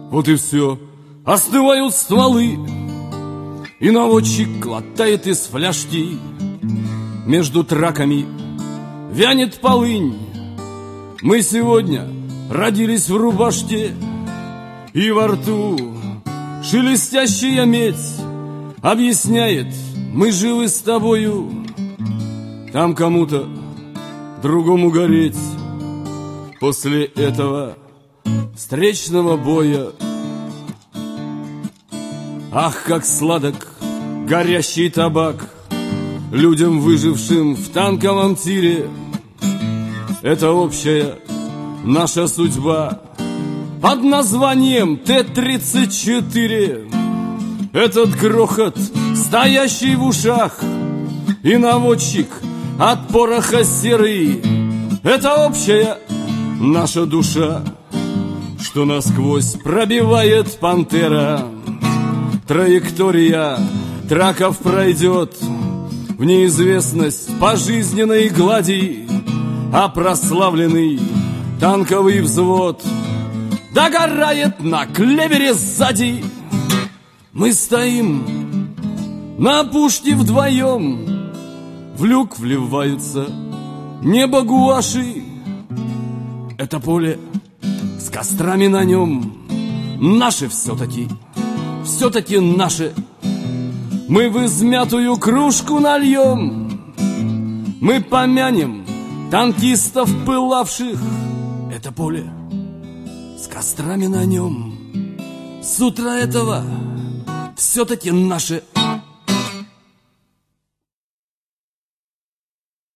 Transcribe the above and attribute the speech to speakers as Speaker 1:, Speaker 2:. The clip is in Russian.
Speaker 1: Вот и все. Остывают стволы, и наводчик глотает из фляжки. Между траками вянет полынь. Мы сегодня родились в рубашке, и во рту шелестящая медь объясняет: мы живы с тобою. Там кому-то другому гореть после этого встречного боя. Ах, как сладок горящий табак людям, выжившим в танковом тире. Это общая наша судьба под названием Т-34. Этот грохот, стоящий в ушах, и наводчик от пороха серый. Это общая наша душа, что насквозь пробивает пантера. Траектория траков пройдет в неизвестность пожизненной глади, а прославленный танковый взвод догорает на клевере сзади. Мы стоим на пушке вдвоем, в люк вливаются небо гуаши. Это поле с кострами на нем наше все-таки, все-таки наше. Мы в измятую кружку нальем, мы помянем танкистов пылавших. Это поле с кострами на нем с утра этого все-таки наше.